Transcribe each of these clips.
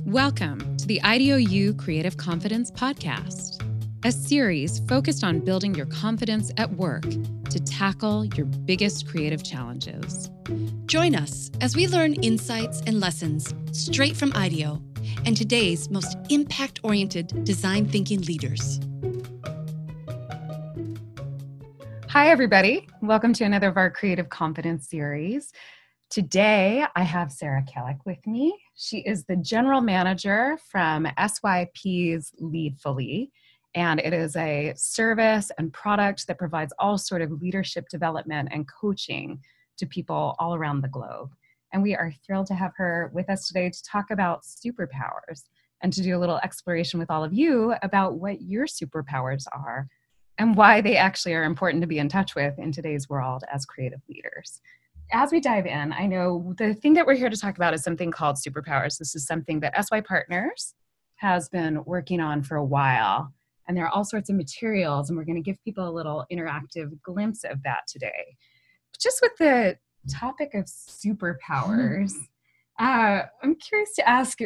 Welcome to the IDOU Creative Confidence Podcast, a series focused on building your confidence at work to tackle your biggest creative challenges. Join us as we learn insights and lessons straight from IDEO and today's most impact-oriented design thinking leaders. Hi, everybody. Welcome to another of our Creative Confidence series. Today, I have Sarah Kellick with me. She is the general manager from SYP's Leadfully, and it is a service and product that provides all sort of leadership development and coaching to people all around the globe. And we are thrilled to have her with us today to talk about superpowers and to do a little exploration with all of you about what your superpowers are and why they actually are important to be in touch with in today's world as creative leaders. As we dive in, I know the thing that we're here to talk about is something called superpowers. This is something that SY Partners has been working on for a while, and there are all sorts of materials, and we're going to give people a little interactive glimpse of that today. Just with the topic of superpowers, I'm curious to ask,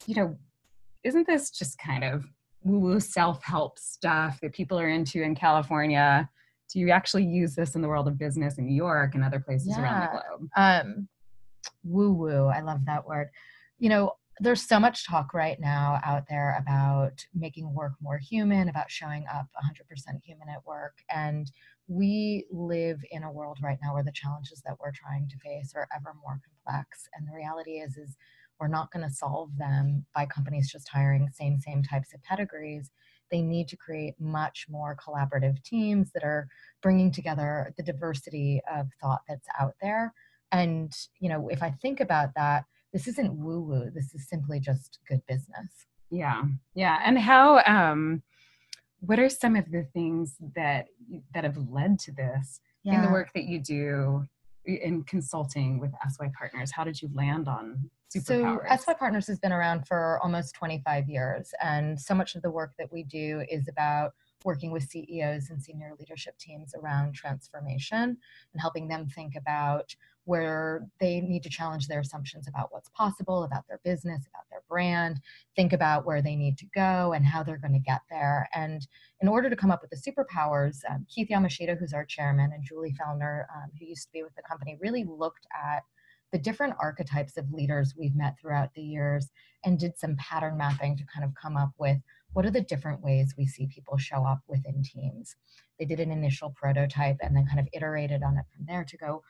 isn't this just kind of woo-woo self-help stuff that people are into in California? Do you actually use this in the world of business in New York and other places around the globe? Woo-woo, I love that word. There's so much talk right now out there about making work more human, about showing up 100% human at work. And we live in a world right now where the challenges that we're trying to face are ever more complex. And the reality is we're not going to solve them by companies just hiring same types of pedigrees. They need to create much more collaborative teams that are bringing together the diversity of thought that's out there. And, if I think about that, this isn't woo-woo. This is simply just good business. Yeah. And how, what are some of the things that have led to this in the work that you do in consulting with SY Partners? How did you land on superpowers? So SY Partners has been around for almost 25 years. And so much of the work that we do is about working with CEOs and senior leadership teams around transformation and helping them think about where they need to challenge their assumptions about what's possible, about their business, about their brand, think about where they need to go and how they're going to get there. And in order to come up with the superpowers, Keith Yamashita, who's our chairman, and Julie Fellner, who used to be with the company, really looked at the different archetypes of leaders we've met throughout the years and did some pattern mapping to kind of come up with what are the different ways we see people show up within teams. They did an initial prototype and then kind of iterated on it from there to go,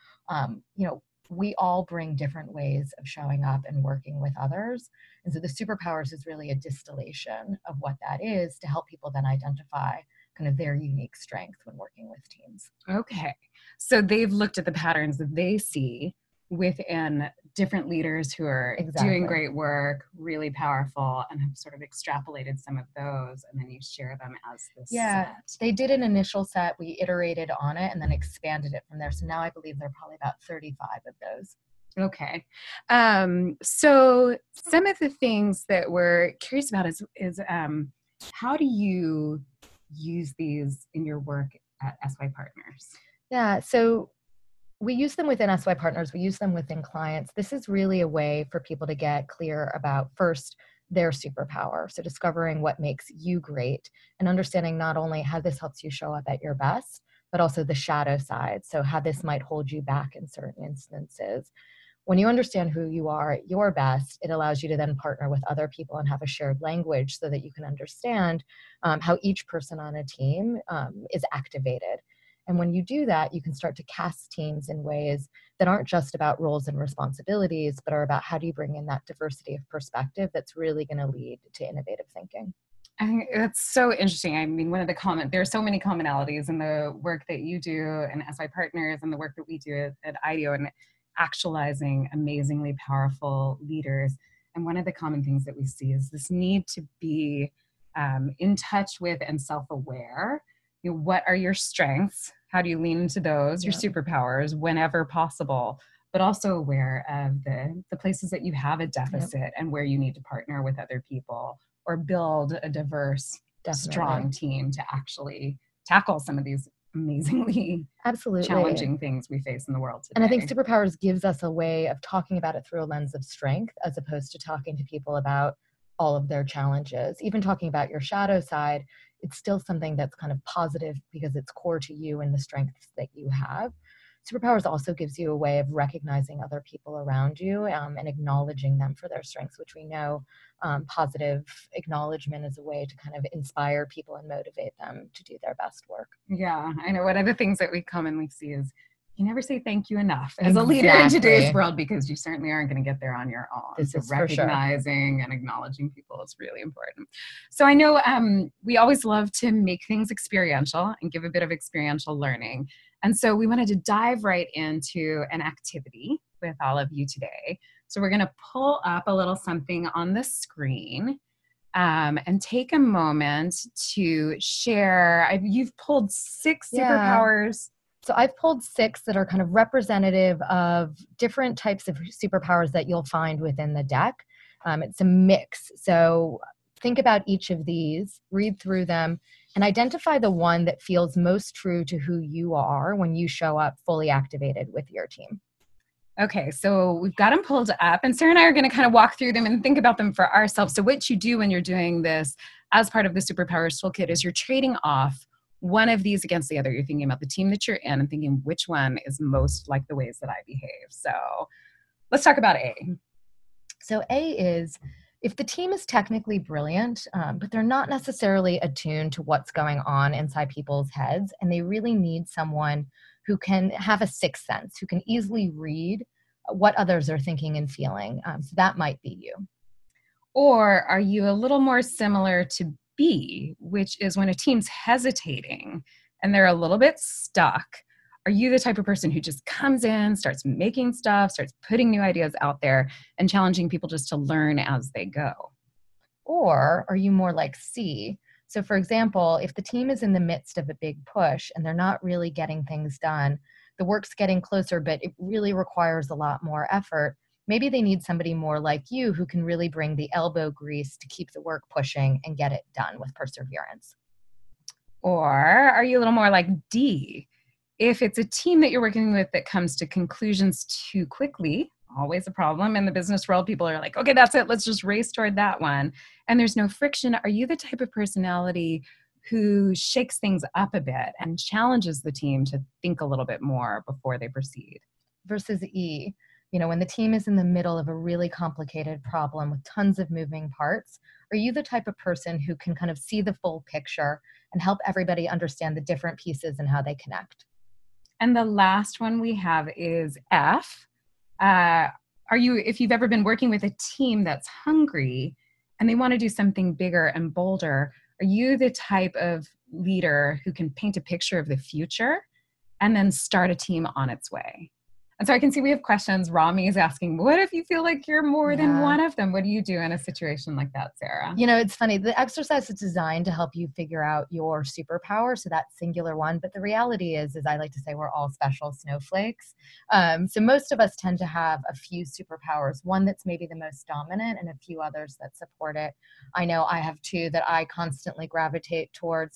we all bring different ways of showing up and working with others. And so the superpowers is really a distillation of what that is to help people then identify kind of their unique strength when working with teams. Okay. So they've looked at the patterns that they see within different leaders who are doing great work, really powerful, and have sort of extrapolated some of those, and then you share them as this set. They did an initial set, we iterated on it, and then expanded it from there. So now I believe there are probably about 35 of those. Okay. So some of the things that we're curious about is how do you use these in your work at SY Partners? Yeah, so we use them within SY Partners. We use them within clients. This is really a way for people to get clear about, first, their superpower. So discovering what makes you great and understanding not only how this helps you show up at your best, but also the shadow side. So how this might hold you back in certain instances. When you understand who you are at your best, it allows you to then partner with other people and have a shared language so that you can understand how each person on a team is activated. And when you do that, you can start to cast teams in ways that aren't just about roles and responsibilities, but are about how do you bring in that diversity of perspective that's really going to lead to innovative thinking. I think that's so interesting. I mean, there are so many commonalities in the work that you do in SY Partners and the work that we do at IDEO and actualizing amazingly powerful leaders. And one of the common things that we see is this need to be in touch with and self-aware. What are your strengths? How do you lean into those, your superpowers, whenever possible, but also aware of the places that you have a deficit and where you need to partner with other people or build a diverse, strong team to actually tackle some of these amazingly challenging things we face in the world today. And I think superpowers gives us a way of talking about it through a lens of strength, as opposed to talking to people about all of their challenges. Even talking about your shadow side, it's still something that's kind of positive because it's core to you and the strengths that you have. Superpowers also gives you a way of recognizing other people around you and acknowledging them for their strengths, which we know positive acknowledgement is a way to kind of inspire people and motivate them to do their best work. Yeah, I know one of the things that we commonly see is you never say thank you enough as a leader in today's world, because you certainly aren't going to get there on your own. This so is for sure. Recognizing and acknowledging people is really important. So I know we always love to make things experiential and give a bit of experiential learning. And so we wanted to dive right into an activity with all of you today. So we're going to pull up a little something on the screen and take a moment to share. You've pulled 6 superpowers. So I've pulled 6 that are kind of representative of different types of superpowers that you'll find within the deck. It's a mix. So think about each of these, read through them, and identify the one that feels most true to who you are when you show up fully activated with your team. Okay, so we've got them pulled up, and Sarah and I are going to kind of walk through them and think about them for ourselves. So what you do when you're doing this as part of the Superpowers Toolkit is you're trading off one of these against the other. You're thinking about the team that you're in and thinking which one is most like the ways that I behave. So let's talk about A. So A is if the team is technically brilliant, but they're not necessarily attuned to what's going on inside people's heads, and they really need someone who can have a sixth sense, who can easily read what others are thinking and feeling. So that might be you. Or are you a little more similar to B, which is when a team's hesitating and they're a little bit stuck? Are you the type of person who just comes in, starts making stuff, starts putting new ideas out there and challenging people just to learn as they go? Or are you more like C? So for example, if the team is in the midst of a big push and they're not really getting things done, the work's getting closer, but it really requires a lot more effort. Maybe they need somebody more like you who can really bring the elbow grease to keep the work pushing and get it done with perseverance. Or are you a little more like D? If it's a team that you're working with that comes to conclusions too quickly, always a problem in the business world. People are like, okay, that's it. Let's just race toward that one. And there's no friction. Are you the type of personality who shakes things up a bit and challenges the team to think a little bit more before they proceed? Versus E, when the team is in the middle of a really complicated problem with tons of moving parts, are you the type of person who can kind of see the full picture and help everybody understand the different pieces and how they connect? And the last one we have is F. If you've ever been working with a team that's hungry and they want to do something bigger and bolder, are you the type of leader who can paint a picture of the future and then start a team on its way? And so I can see we have questions. Rami is asking, what if you feel like you're more than one of them? What do you do in a situation like that, Sarah? It's funny. The exercise is designed to help you figure out your superpower, so that singular one. But the reality is I like to say we're all special snowflakes. So most of us tend to have a few superpowers, one that's maybe the most dominant and a few others that support it. I know I have 2 that I constantly gravitate towards.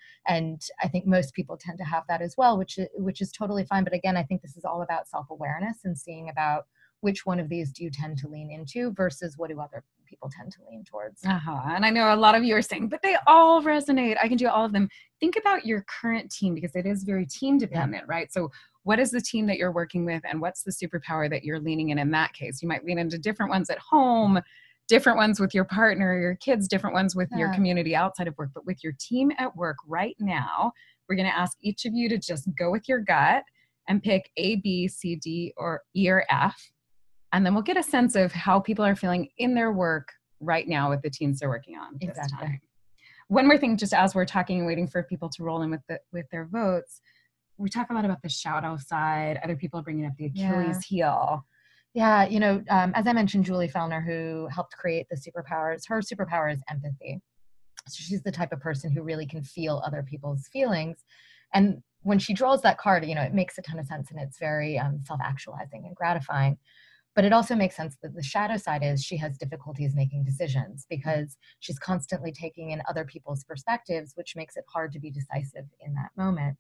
And I think most people tend to have that as well, which is totally fine. But again, I think this is all about self-awareness and seeing about which one of these do you tend to lean into versus what do other people tend to lean towards. And I know a lot of you are saying, but they all resonate. I can do all of them. Think about your current team because it is very team dependent, right? So what is the team that you're working with and what's the superpower that you're leaning in that case? You might lean into different ones at home, different ones with your partner, your kids, different ones with your community outside of work. But with your team at work right now, we're going to ask each of you to just go with your gut and pick A, B, C, D, or E, or F. And then we'll get a sense of how people are feeling in their work right now with the teams they're working on this time. One more thing, just as we're talking and waiting for people to roll in with their votes, we talk a lot about the shout-out side. Other people are bringing up the Achilles heel. Yeah, as I mentioned, Julie Fellner, who helped create the superpowers, her superpower is empathy. So she's the type of person who really can feel other people's feelings. And when she draws that card, it makes a ton of sense and it's very self-actualizing and gratifying. But it also makes sense that the shadow side is she has difficulties making decisions because she's constantly taking in other people's perspectives, which makes it hard to be decisive in that moment.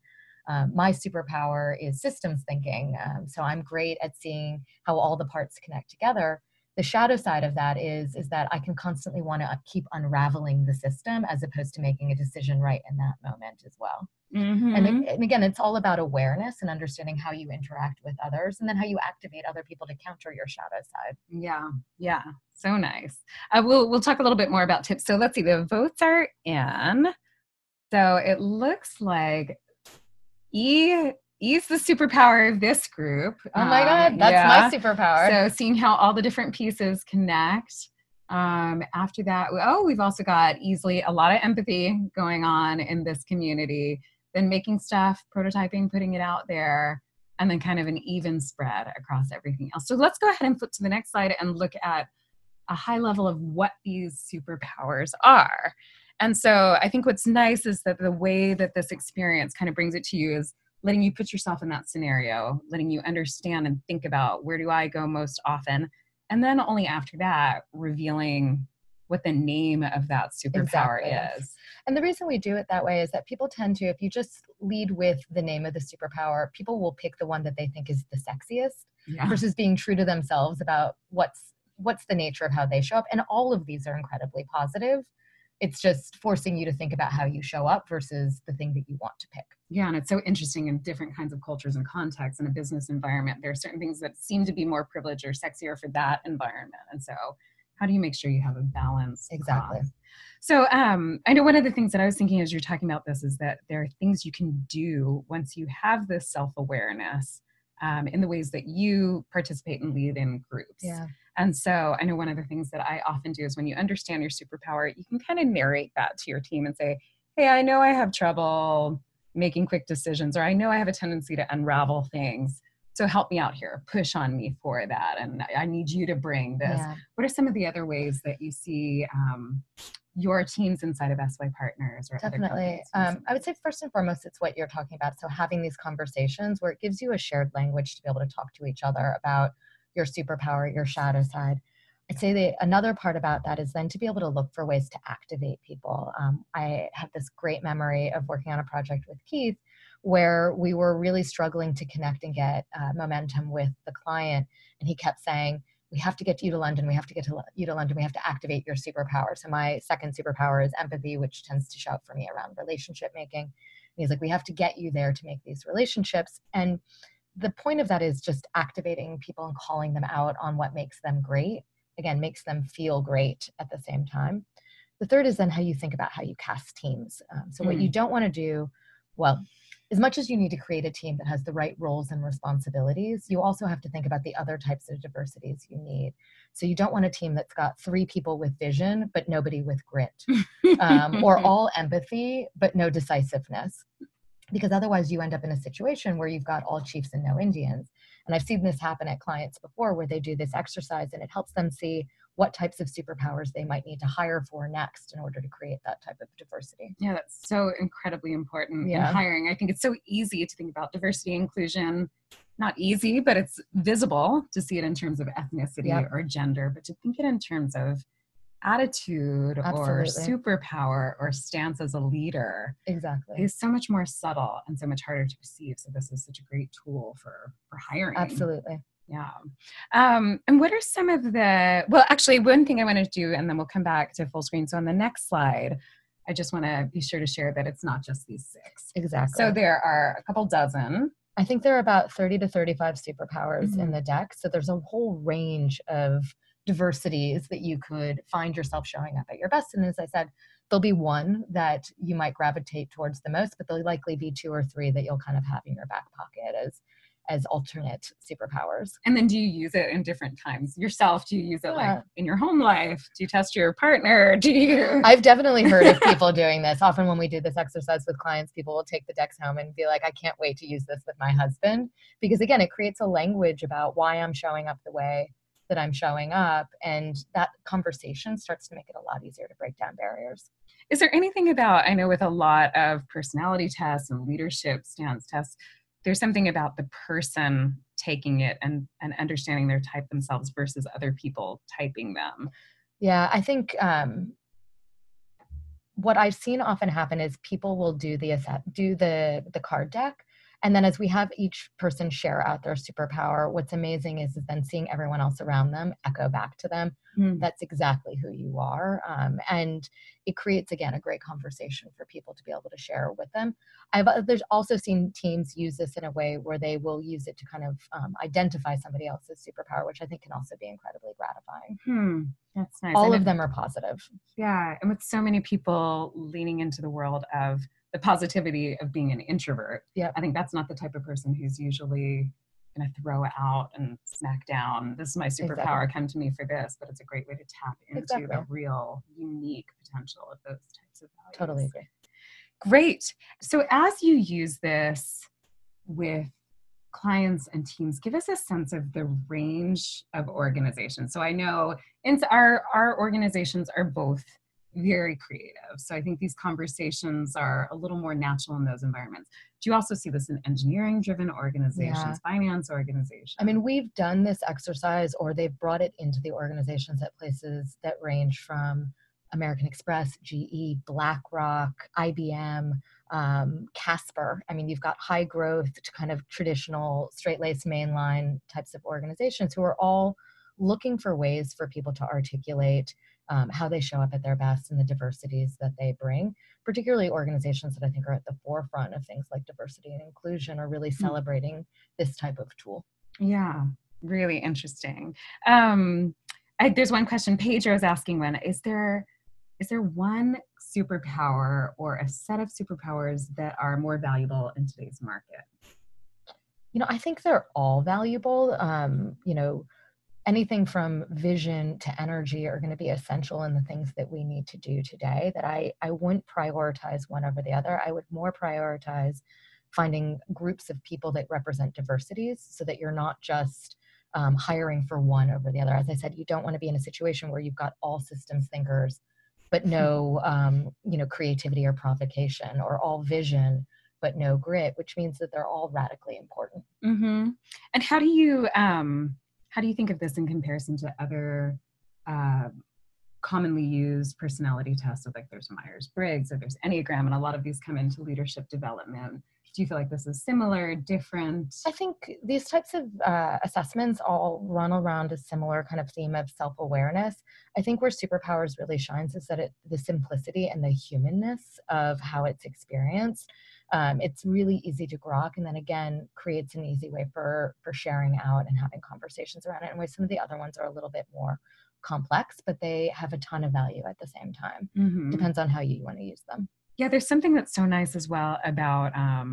My superpower is systems thinking. So I'm great at seeing how all the parts connect together. The shadow side of that is that I can constantly want to keep unraveling the system as opposed to making a decision right in that moment as well. And again, it's all about awareness and understanding how you interact with others and then how you activate other people to counter your shadow side. Yeah. Yeah. So nice. We'll talk a little bit more about tips. So let's see, the votes are in. So it looks like E's the superpower of this group. Oh my God, that's my superpower. So seeing how all the different pieces connect. After that, we've also got easily a lot of empathy going on in this community. Then making stuff, prototyping, putting it out there, and then kind of an even spread across everything else. So let's go ahead and flip to the next slide and look at a high level of what these superpowers are. And so I think what's nice is that the way that this experience kind of brings it to you is letting you put yourself in that scenario, letting you understand and think about where do I go most often? And then only after that, revealing what the name of that superpower is. And the reason we do it that way is that people tend to, if you just lead with the name of the superpower, people will pick the one that they think is the sexiest versus being true to themselves about what's the nature of how they show up. And all of these are incredibly positive. It's just forcing you to think about how you show up versus the thing that you want to pick. Yeah, and it's so interesting in different kinds of cultures and contexts in a business environment. There are certain things that seem to be more privileged or sexier for that environment. And so how do you make sure you have a balance? Exactly. So I know one of the things that I was thinking as you're talking about this is that there are things you can do once you have this self-awareness in the ways that you participate and lead in groups. Yeah. And so I know one of the things that I often do is when you understand your superpower, you can kind of narrate that to your team and say, hey, I know I have trouble making quick decisions, or I know I have a tendency to unravel things. So help me out here, push on me for that. And I need you to bring this. Yeah. What are some of the other ways that you see your teams inside of SY Partners? Or Definitely. I would say first and foremost, it's what you're talking about. So having these conversations where it gives you a shared language to be able to talk to each other about your superpower, your shadow side. I'd say that another part about that is then to be able to look for ways to activate people. I have this great memory of working on a project with Keith where we were really struggling to connect and get momentum with the client. And he kept saying, we have to get you to London. We have to get you to London. We have to activate your superpower. So my second superpower is empathy, which tends to show up for me around relationship making. And he's like, we have to get you there to make these relationships. And the point of that is just activating people and calling them out on what makes them great. Again, makes them feel great at the same time. The third is then how you think about how you cast teams. So what you don't want to do, well, as much as you need to create a team that has the right roles and responsibilities, you also have to think about the other types of diversities you need. So you don't want a team that's got 3 people with vision, but nobody with grit, or all empathy, but no decisiveness. Because otherwise you end up in a situation where you've got all chiefs and no Indians. And I've seen this happen at clients before where they do this exercise and it helps them see what types of superpowers they might need to hire for next in order to create that type of diversity. Yeah, that's so incredibly important in hiring. I think it's so easy to think about diversity, inclusion, not easy, but it's visible to see it in terms of ethnicity or gender, but to think it in terms of attitude or superpower or stance as a leader is so much more subtle and so much harder to perceive. So this is such a great tool for hiring. Absolutely. Yeah. And what are some of well, actually one thing I want to do, and then we'll come back to full screen. So on the next slide, I just want to be sure to share that it's not just these 6. Exactly. So there are a couple dozen. I think there are about 30 to 35 superpowers in the deck. So there's a whole range of diversities that you could find yourself showing up at your best. And as I said, there'll be one that you might gravitate towards the most, but there'll likely be 2 or 3 that you'll kind of have in your back pocket as alternate superpowers. And then do you use it in different times yourself? Do you use it like in your home life? Do you test your partner? I've definitely heard of people doing this. Often when we do this exercise with clients, people will take the decks home and be like, I can't wait to use this with my husband. Because again, it creates a language about why I'm showing up the way that I'm showing up. And that conversation starts to make it a lot easier to break down barriers. Is there anything about, I know with a lot of personality tests and leadership stance tests, there's something about the person taking it and understanding their type themselves versus other people typing them. Yeah, I think what I've seen often happen is people will do the card deck And then as we have each person share out their superpower, what's amazing is then seeing everyone else around them echo back to them. That's exactly who you are. And it creates, again, a great conversation for people to be able to share with them. There's also seen teams use this in a way where they will use it to kind of identify somebody else's superpower, which I think can also be incredibly gratifying. That's nice. All of them are positive. Yeah. And with so many people leaning into the world of the positivity of being an introvert, I think that's not the type of person who's usually going to throw out and smack down, this is my superpower, come to me for this, but it's a great way to tap into the real unique potential of those types of values. Totally agree. Great. So as you use this with clients and teams, give us a sense of the range of organizations. So I know our organizations are both very creative. So I think these conversations are a little more natural in those environments. Do you also see this in engineering-driven organizations, finance organizations? I mean, we've done this exercise, or they've brought it into the organizations at places that range from American Express, GE, BlackRock, IBM, Casper. I mean, you've got high growth to kind of traditional straight-laced mainline types of organizations who are all looking for ways for people to articulate how they show up at their best and the diversities that they bring, particularly organizations that I think are at the forefront of things like diversity and inclusion are really celebrating this type of tool. Yeah, really interesting. There's one question Pedro is asking is there one superpower or a set of superpowers that are more valuable in today's market? I think they're all valuable. Anything from vision to energy are going to be essential in the things that we need to do today, that I wouldn't prioritize one over the other. I would more prioritize finding groups of people that represent diversities so that you're not just hiring for one over the other. As I said, you don't want to be in a situation where you've got all systems thinkers, but no, creativity or provocation, or all vision, but no grit, which means that they're all radically important. Mm-hmm. And how do you think of this in comparison to other commonly used personality tests? So like there's Myers-Briggs or there's Enneagram, and a lot of these come into leadership development. Do you feel like this is similar, different? I think these types of assessments all run around a similar kind of theme of self-awareness. I think where superpowers really shines is that the simplicity and the humanness of how it's experienced. It's really easy to grok, and then again creates an easy way for sharing out and having conversations around it. And where some of the other ones are a little bit more complex, but they have a ton of value at the same time. Mm-hmm. Depends on how you want to use them. Yeah, there's something that's so nice as well about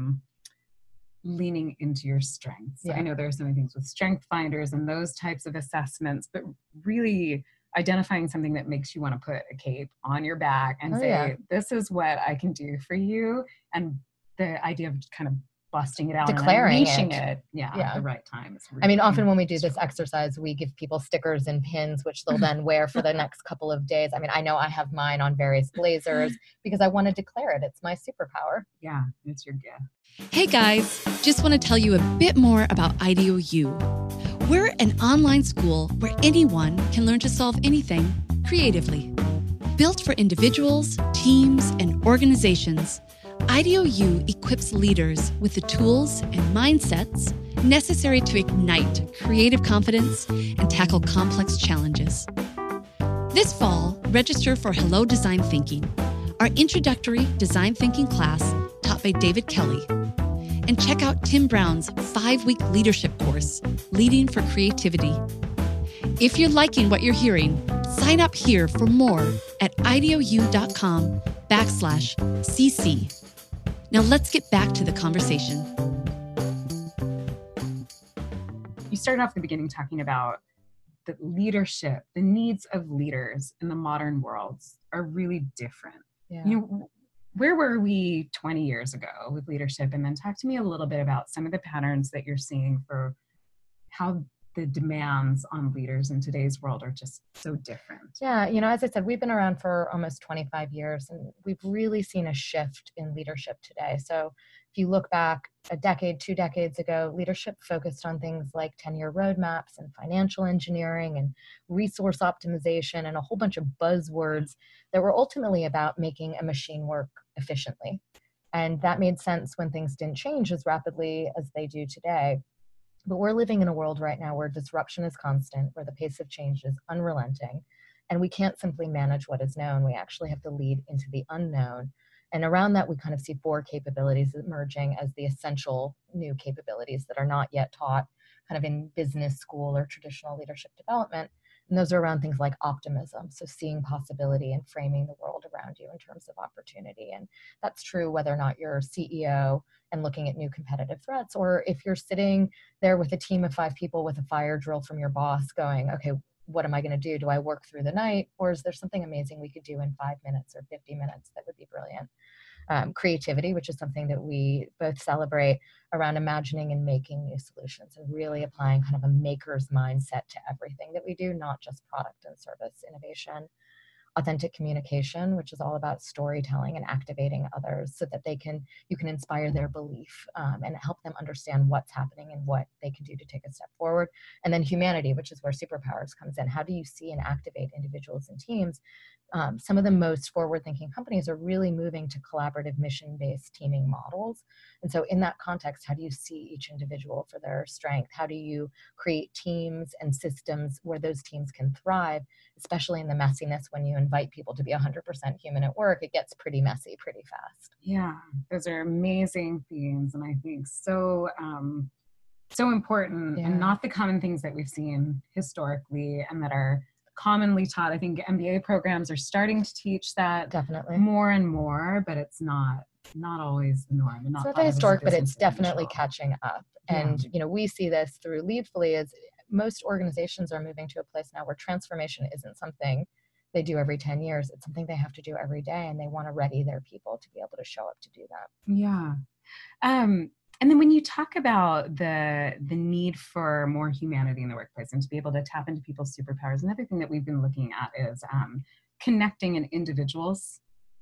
leaning into your strengths. Yeah. I know there are so many things with strength finders and those types of assessments, but really identifying something that makes you want to put a cape on your back and this is what I can do for you. And the idea of kind of busting it out, declaring and unleashing it at the right time. Really often when we do this exercise, we give people stickers and pins, which they'll then wear for the next couple of days. I mean, I know I have mine on various blazers because I want to declare it. It's my superpower. Yeah, it's your gift. Hey guys, just want to tell you a bit more about IDEO-U. We're an online school where anyone can learn to solve anything creatively. Built for individuals, teams, and organizations, IDEO-U equips leaders with the tools and mindsets necessary to ignite creative confidence and tackle complex challenges. This fall, register for Hello Design Thinking, our introductory design thinking class taught by David Kelly, and check out Tim Brown's 5-week leadership course, Leading for Creativity. If you're liking what you're hearing, sign up here for more at ideou.com/CC. Now let's get back to the conversation. You started off at the beginning talking about that leadership, the needs of leaders in the modern world are really different. Yeah. Where were we 20 years ago with leadership? And then talk to me a little bit about some of the patterns that you're seeing for how the demands on leaders in today's world are just so different. Yeah, as I said, we've been around for almost 25 years, and we've really seen a shift in leadership today. So if you look back a decade, 2 decades ago, leadership focused on things like 10-year roadmaps and financial engineering and resource optimization and a whole bunch of buzzwords that were ultimately about making a machine work efficiently. And that made sense when things didn't change as rapidly as they do today. But we're living in a world right now where disruption is constant, where the pace of change is unrelenting, and we can't simply manage what is known. We actually have to lead into the unknown. And around that, we kind of see four capabilities emerging as the essential new capabilities that are not yet taught kind of in business school or traditional leadership development. And those are around things like optimism, so seeing possibility and framing the world around you in terms of opportunity. And that's true whether or not you're a CEO and looking at new competitive threats, or if you're sitting there with a team of 5 people with a fire drill from your boss going, okay, what am I going to do? Do I work through the night? Or is there something amazing we could do in 5 minutes or 50 minutes that would be brilliant? Creativity, which is something that we both celebrate around imagining and making new solutions and really applying kind of a maker's mindset to everything that we do, not just product and service innovation. Authentic communication, which is all about storytelling and activating others so that you can inspire their belief and help them understand what's happening and what they can do to take a step forward. And then humanity, which is where superpowers comes in. How do you see and activate individuals and teams? Some of the most forward-thinking companies are really moving to collaborative mission-based teaming models. And so in that context, how do you see each individual for their strength? How do you create teams and systems where those teams can thrive, especially in the messiness when you invite people to be 100% human at work? It gets pretty messy pretty fast. Yeah, those are amazing themes, and I think so important, and not the common things that we've seen historically and that are commonly taught. I think MBA programs are starting to teach that definitely more and more, but it's not always the norm. It's not historic, but it's definitely catching up. And we see this through Leadfully as most organizations are moving to a place now where transformation isn't something they do every 10 years. It's something they have to do every day, and they want to ready their people to be able to show up to do that. Yeah. And then when you talk about the need for more humanity in the workplace and to be able to tap into people's superpowers, another thing that we've been looking at is connecting an individual's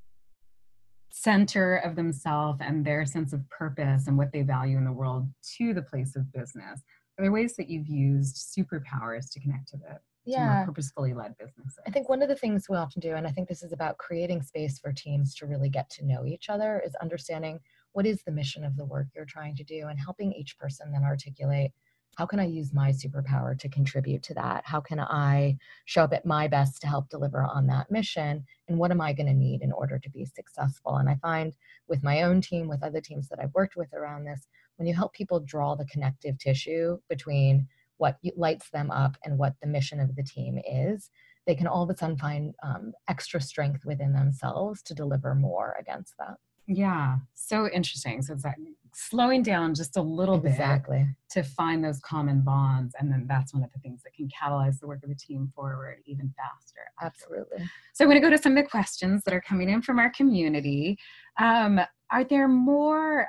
center of themselves and their sense of purpose and what they value in the world to the place of business. Are there ways that you've used superpowers to connect to more purposefully led businesses? I think one of the things we often do, and I think this is about creating space for teams to really get to know each other, is understanding what is the mission of the work you're trying to do and helping each person then articulate, how can I use my superpower to contribute to that? How can I show up at my best to help deliver on that mission? And what am I going to need in order to be successful? And I find with my own team, with other teams that I've worked with around this, when you help people draw the connective tissue between what lights them up and what the mission of the team is, they can all of a sudden find extra strength within themselves to deliver more against that. Yeah, so interesting. So it's that slowing down just a little bit to find those common bonds. And then that's one of the things that can catalyze the work of a team forward even faster. Absolutely. So I'm going to go to some of the questions that are coming in from our community. Are there more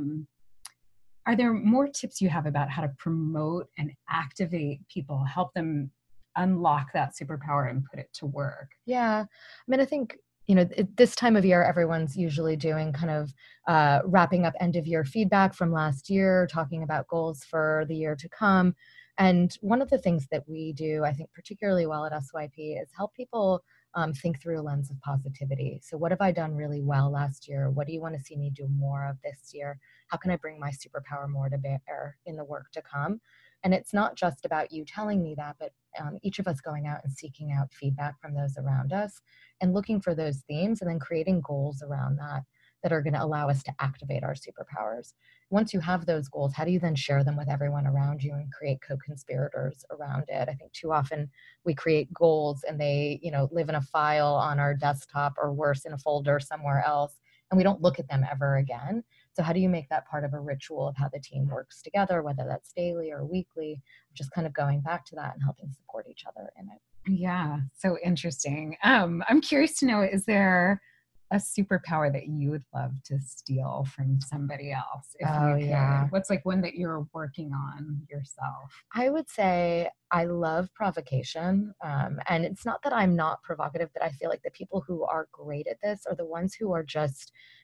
tips you have about how to promote and activate people, help them unlock that superpower and put it to work? Yeah, I mean, I think this time of year, everyone's usually doing kind of wrapping up end of year feedback from last year, talking about goals for the year to come. And one of the things that we do, I think particularly well at SYP, is help people think through a lens of positivity. So what have I done really well last year? What do you want to see me do more of this year? How can I bring my superpower more to bear in the work to come? And it's not just about you telling me that, but each of us going out and seeking out feedback from those around us and looking for those themes and then creating goals around that are going to allow us to activate our superpowers. Once you have those goals, how do you then share them with everyone around you and create co-conspirators around it? I think too often we create goals and they, live in a file on our desktop or worse in a folder somewhere else, and we don't look at them ever again. So how do you make that part of a ritual of how the team works together, whether that's daily or weekly, just kind of going back to that and helping support each other in it? Yeah, so interesting. I'm curious to know, is there a superpower that you would love to steal from somebody else? If you could? Yeah. What's one that you're working on yourself? I would say I love provocation. And it's not that I'm not provocative, but I feel like the people who are great at this are the ones who are just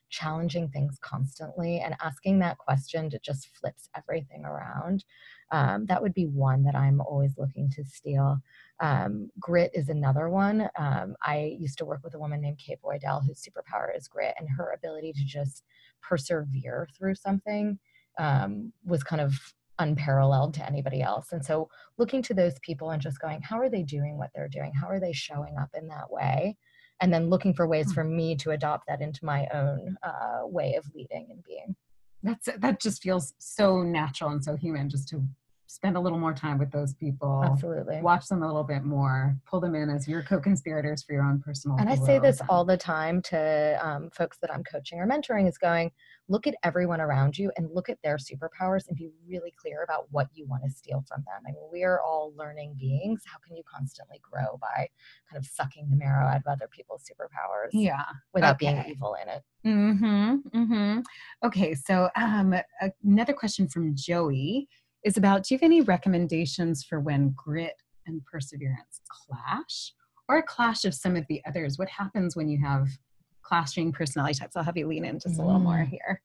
challenging things constantly and asking that question that just flips everything around. That would be one that I'm always looking to steal. Grit is another one. I used to work with a woman named Kate Boydell, whose superpower is grit, and her ability to just persevere through something was kind of unparalleled to anybody else. And so looking to those people and just going, how are they doing what they're doing? How are they showing up in that way? And then looking for ways for me to adopt that into my own way of leading and being. That just feels so natural and so human, just to spend a little more time with those people. Absolutely. Watch them a little bit more, pull them in as your co-conspirators for your own personal And growth. I say this all the time to folks that I'm coaching or mentoring, is going, look at everyone around you and look at their superpowers and be really clear about what you want to steal from them. I mean, we are all learning beings. How can you constantly grow by kind of sucking the marrow out of other people's superpowers? Yeah. Without being evil in it. Okay. So another question from Joey is about, do you have any recommendations for when grit and perseverance clash, or a clash of some of the others? What happens when you have clashing personality types? I'll have you lean in just a little more here.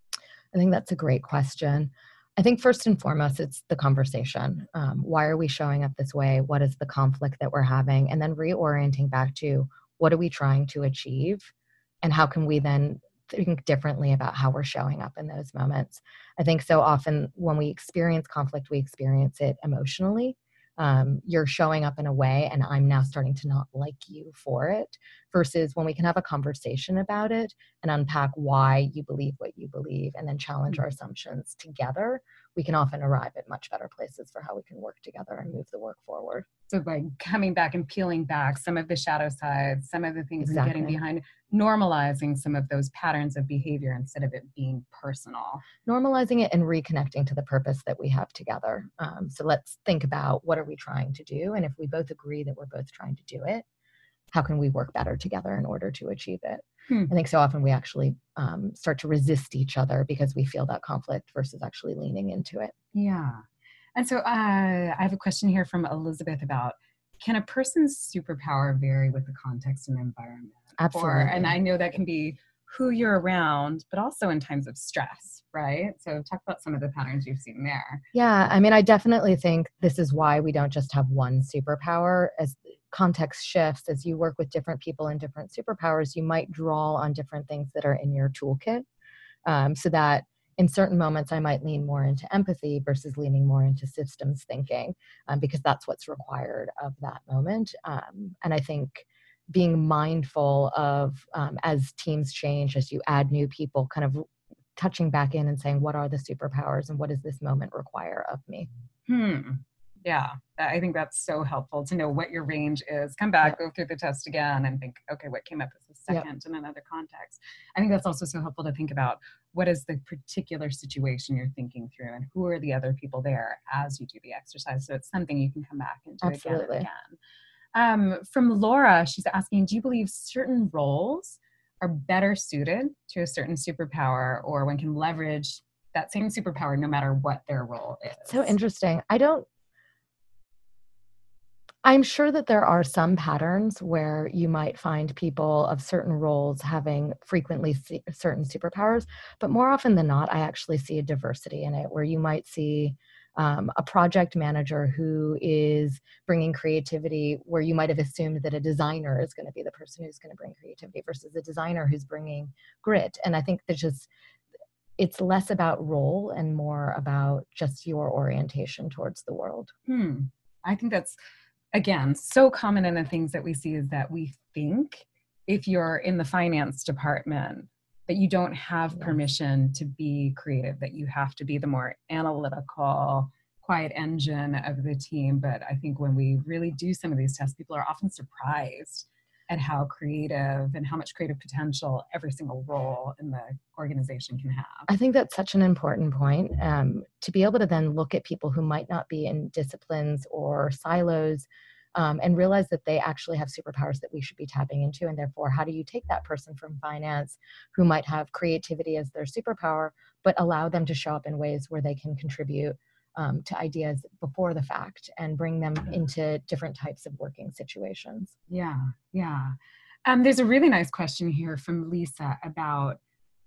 I think that's a great question. I think first and foremost, it's the conversation. Why are we showing up this way? What is the conflict that we're having? And then reorienting back to, what are we trying to achieve? And how can we then think differently about how we're showing up in those moments? I think so often when we experience conflict, we experience it emotionally. You're showing up in a way and I'm now starting to not like you for it, versus when we can have a conversation about it and unpack why you believe what you believe and then challenge our assumptions together, we can often arrive at much better places for how we can work together and move the work forward. So by coming back and peeling back some of the shadow sides, some of the things, and getting behind, normalizing some of those patterns of behavior instead of it being personal. Normalizing it and reconnecting to the purpose that we have together. So let's think about, what are we trying to do? And if we both agree that we're both trying to do it, how can we work better together in order to achieve it? I think so often we actually start to resist each other because we feel that conflict versus actually leaning into it. Yeah. And so I have a question here from Elizabeth about, can a person's superpower vary with the context and environment? Absolutely. And I know that can be who you're around, but also in times of stress, right? So talk about some of the patterns you've seen there. Yeah, I mean, I definitely think this is why we don't just have one superpower. As context shifts, as you work with different people and different superpowers, you might draw on different things that are in your toolkit. So that in certain moments, I might lean more into empathy versus leaning more into systems thinking, because that's what's required of that moment. And I think being mindful of, as teams change, as you add new people, kind of touching back in and saying, what are the superpowers and what does this moment require of me? Yeah, I think that's so helpful to know what your range is. Come back, go through the test again and think, okay, what came up as a second in another context? I think that's also so helpful to think about, what is the particular situation you're thinking through and who are the other people there as you do the exercise. So it's something you can come back into again and again. From Laura, she's asking, do you believe certain roles are better suited to a certain superpower, or one can leverage that same superpower no matter what their role is? So interesting. I'm sure that there are some patterns where you might find people of certain roles having frequently certain superpowers, but more often than not, I actually see a diversity in it, where you might see a project manager who is bringing creativity, where you might have assumed that a designer is going to be the person who's going to bring creativity, versus a designer who's bringing grit. And I think it's less about role and more about just your orientation towards the world. I think that's, again, so common in the things that we see, is that we think if you're in the finance department that you don't have permission to be creative, that you have to be the more analytical, quiet engine of the team. But I think when we really do some of these tests, people are often surprised at how creative and how much creative potential every single role in the organization can have. I think that's such an important point, to be able to then look at people who might not be in disciplines or silos, and realize that they actually have superpowers that we should be tapping into. And therefore, how do you take that person from finance who might have creativity as their superpower, but allow them to show up in ways where they can contribute to ideas before the fact and bring them into different types of working situations? Yeah. There's a really nice question here from Lisa about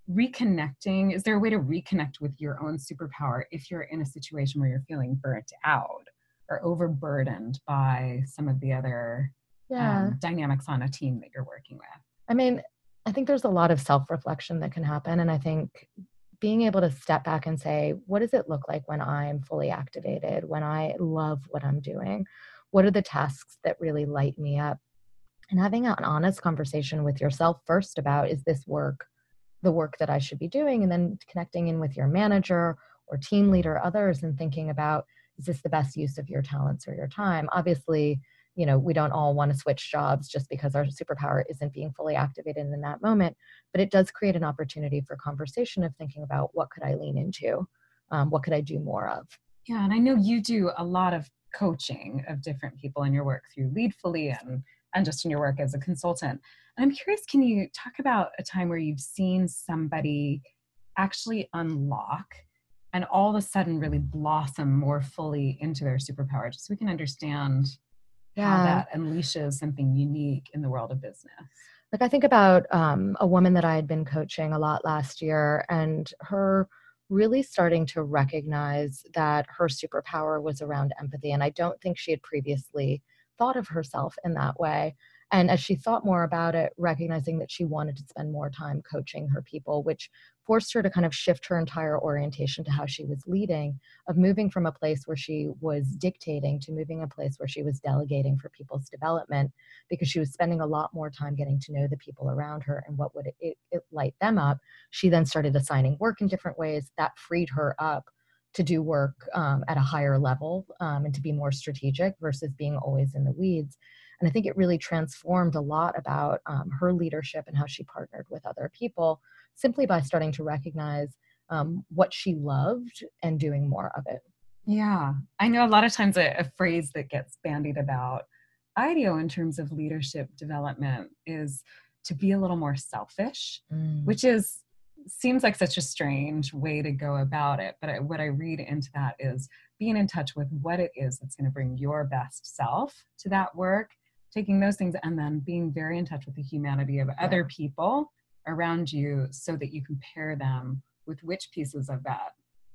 reconnecting, is there a way to reconnect with your own superpower if you're in a situation where you're feeling burnt out or overburdened by some of the other dynamics on a team that you're working with? I mean, I think there's a lot of self-reflection that can happen. And I think being able to step back and say, what does it look like when I'm fully activated, when I love what I'm doing? What are the tasks that really light me up? And having an honest conversation with yourself first about, is this work the work that I should be doing? And then connecting in with your manager or team leader, others, and thinking about, is this the best use of your talents or your time? Obviously, we don't all want to switch jobs just because our superpower isn't being fully activated in that moment, but it does create an opportunity for conversation of thinking about, what could I lean into? What could I do more of? Yeah, and I know you do a lot of coaching of different people in your work through Leadfully and just in your work as a consultant. And I'm curious, can you talk about a time where you've seen somebody actually unlock and all of a sudden really blossom more fully into their superpower, just so we can understand how that unleashes something unique in the world of business? Like, I think about a woman that I had been coaching a lot last year, and her really starting to recognize that her superpower was around empathy. And I don't think she had previously thought of herself in that way. And as she thought more about it, recognizing that she wanted to spend more time coaching her people, which forced her to kind of shift her entire orientation to how she was leading, of moving from a place where she was dictating to moving a place where she was delegating for people's development, because she was spending a lot more time getting to know the people around her and what would it light them up. She then started assigning work in different ways that freed her up to do work at a higher level and to be more strategic versus being always in the weeds. And I think it really transformed a lot about her leadership and how she partnered with other people, simply by starting to recognize what she loved and doing more of it. Yeah, I know a lot of times a phrase that gets bandied about IDEO in terms of leadership development is to be a little more selfish, which seems like such a strange way to go about it. But what I read into that is being in touch with what it is that's going to bring your best self to that work, taking those things and then being very in touch with the humanity of other people around you so that you can pair them with which pieces of that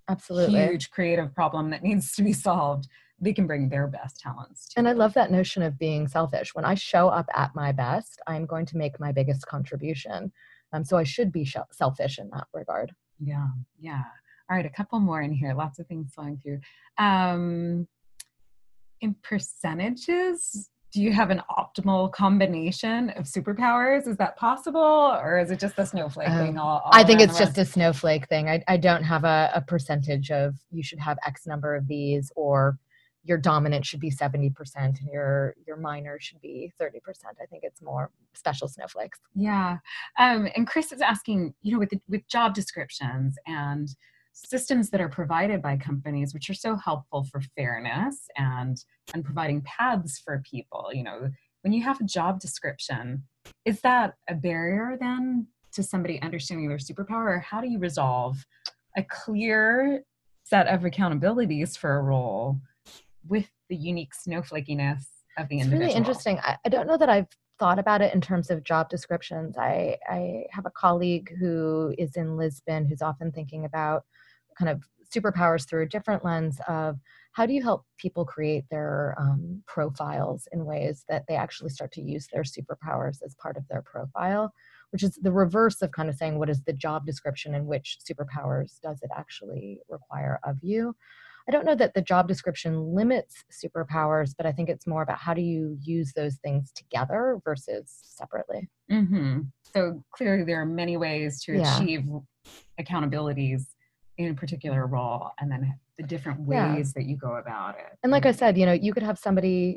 huge creative problem that needs to be solved they can bring their best talents to. And I love that notion of being selfish. When I show up at my best, I'm going to make my biggest contribution. So I should be selfish in that regard. Yeah. All right, a couple more in here. Lots of things flowing through. In percentages, do you have an optimal combination of superpowers? Is that possible? Or is it just a snowflake thing? I think it's just a snowflake thing. I don't have a percentage of you should have X number of these, or your dominant should be 70% and your minor should be 30%. I think it's more special snowflakes. Yeah. And Chris is asking, with job descriptions and systems that are provided by companies, which are so helpful for fairness and providing paths for people, when you have a job description, is that a barrier then to somebody understanding their superpower? Or how do you resolve a clear set of accountabilities for a role with the unique snowflakiness of the individual? It's really interesting. I don't know that I've thought about it in terms of job descriptions. I have a colleague who is in Lisbon who's often thinking about kind of superpowers through a different lens of how do you help people create their profiles in ways that they actually start to use their superpowers as part of their profile, which is the reverse of kind of saying, what is the job description and which superpowers does it actually require of you? I don't know that the job description limits superpowers, but I think it's more about how do you use those things together versus separately. Mm-hmm. So clearly there are many ways to achieve accountabilities in a particular role, and then the different ways that you go about it. And like I said, you could have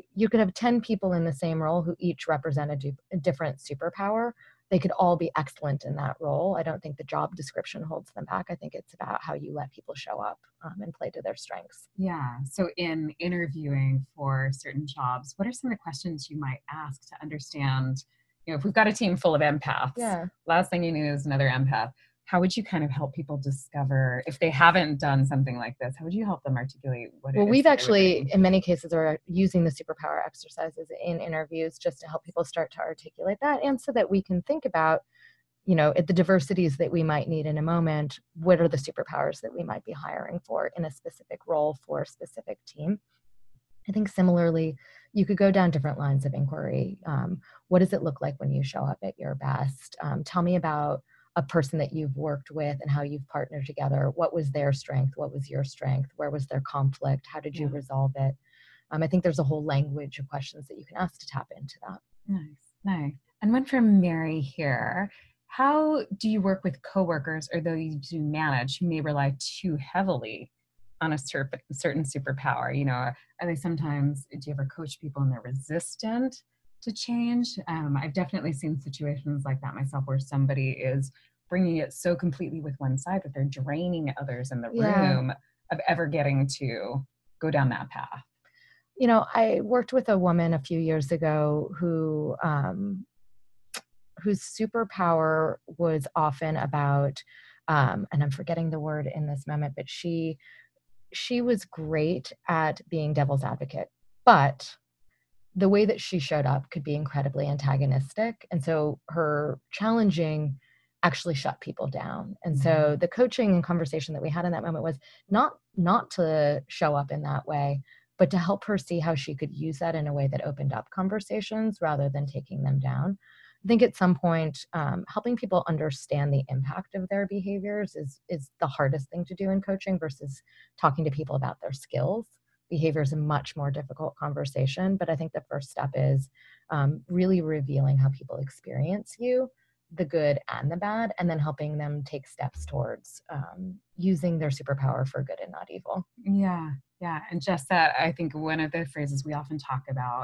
10 people in the same role who each represent a different superpower. They could all be excellent in that role. I don't think the job description holds them back. I think it's about how you let people show up and play to their strengths. Yeah. So in interviewing for certain jobs, what are some of the questions you might ask to understand, if we've got a team full of empaths, last thing you need is another empath. How would you kind of help people discover, if they haven't done something like this, how would you help them articulate what it is? Well, we've actually, in many cases, are using the superpower exercises in interviews just to help people start to articulate that, and so that we can think about, at the diversities that we might need in a moment, what are the superpowers that we might be hiring for in a specific role for a specific team? I think similarly, you could go down different lines of inquiry. What does it look like when you show up at your best? Tell me about a person that you've worked with and how you've partnered together. What was their strength? What was your strength? Where was their conflict? How did you resolve it? I think there's a whole language of questions that you can ask to tap into that. Nice. And one from Mary here. How do you work with coworkers or those you do manage who may rely too heavily on a certain superpower? Are they sometimes, do you ever coach people and they're resistant to change? I've definitely seen situations like that myself where somebody is bringing it so completely with one side that they're draining others in the room of ever getting to go down that path. I worked with a woman a few years ago whose superpower was often about, and I'm forgetting the word in this moment, but she was great at being devil's advocate, but the way that she showed up could be incredibly antagonistic. And so her challenging actually shut people down. And so the coaching and conversation that we had in that moment was not to show up in that way, but to help her see how she could use that in a way that opened up conversations rather than taking them down. I think at some point, helping people understand the impact of their behaviors is the hardest thing to do in coaching versus talking to people about their skills. Behavior is a much more difficult conversation, but I think the first step is really revealing how people experience you, the good and the bad, and then helping them take steps towards using their superpower for good and not evil. Yeah. And just that, I think one of the phrases we often talk about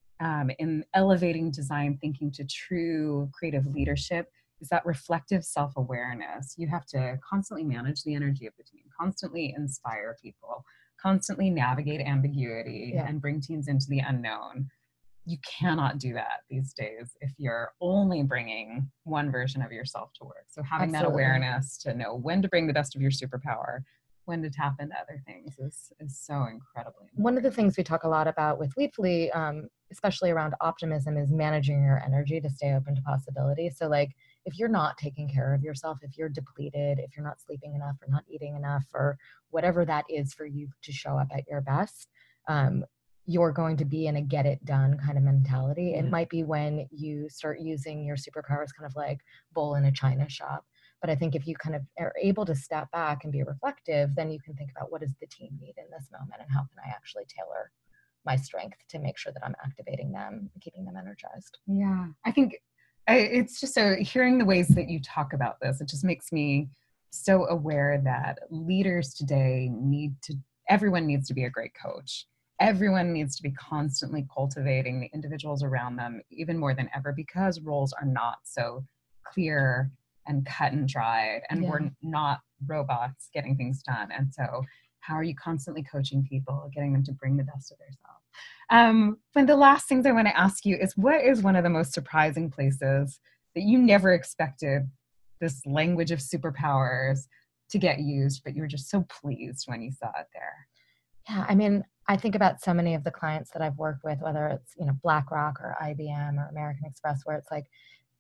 in elevating design thinking to true creative leadership is that reflective self-awareness. You have to constantly manage the energy of the team, constantly inspire people, constantly navigate ambiguity and bring teams into the unknown. You cannot do that these days if you're only bringing one version of yourself to work. So having that awareness to know when to bring the best of your superpower, when to tap into other things is so incredibly important. One of the things we talk a lot about with Leapfully, especially around optimism, is managing your energy to stay open to possibility. So if you're not taking care of yourself, if you're depleted, if you're not sleeping enough or not eating enough or whatever that is for you to show up at your best, you're going to be in a get it done kind of mentality. It might be when you start using your superpowers kind of like bull in a china shop. But I think if you kind of are able to step back and be reflective, then you can think about what does the team need in this moment and how can I actually tailor my strength to make sure that I'm activating them and keeping them energized. Yeah, I think it's just hearing the ways that you talk about this, it just makes me so aware that leaders today everyone needs to be a great coach. Everyone needs to be constantly cultivating the individuals around them even more than ever because roles are not so clear and cut and dried, and we're not robots getting things done. And so how are you constantly coaching people, getting them to bring the best of themselves? One of the last things I want to ask you is, what is one of the most surprising places that you never expected this language of superpowers to get used, but you were just so pleased when you saw it there? Yeah, I think about so many of the clients that I've worked with, whether it's, BlackRock or IBM or American Express, where it's like,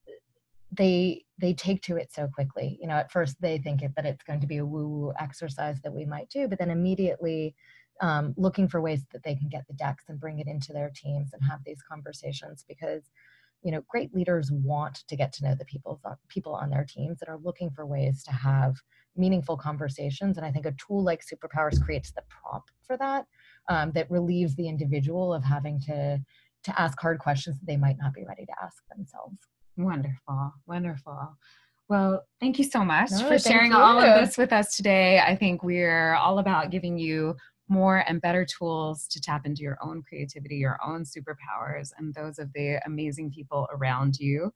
they take to it so quickly. At first they think that it's going to be a woo-woo exercise that we might do, but then immediately looking for ways that they can get the decks and bring it into their teams and have these conversations because, great leaders want to get to know the people on their teams that are looking for ways to have meaningful conversations. And I think a tool like Superpowers creates the prompt for that, that relieves the individual of having to ask hard questions that they might not be ready to ask themselves. Wonderful. Well, thank you so much for sharing all of this with us today. I think we're all about giving you more and better tools to tap into your own creativity, your own superpowers, and those of the amazing people around you.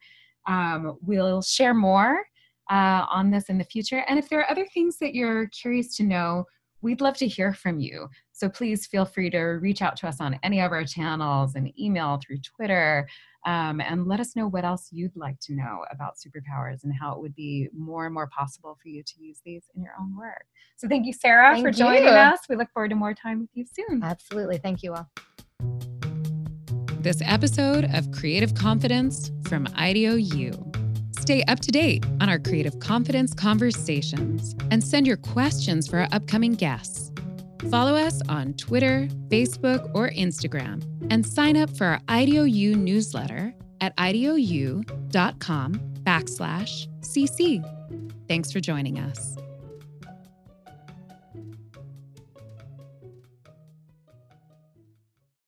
We'll share more on this in the future. And if there are other things that you're curious to know, we'd love to hear from you. So please feel free to reach out to us on any of our channels and email through Twitter, and let us know what else you'd like to know about superpowers and how it would be more and more possible for you to use these in your own work. So thank you, Sarah, for joining us. We look forward to more time with you soon. Absolutely. Thank you all. This episode of Creative Confidence from IDEO U. stay up to date on our Creative Confidence conversations and send your questions for our upcoming guests. Follow us on Twitter, Facebook, or Instagram, and sign up for our IDEO newsletter at idou.com/cc. Thanks for joining us.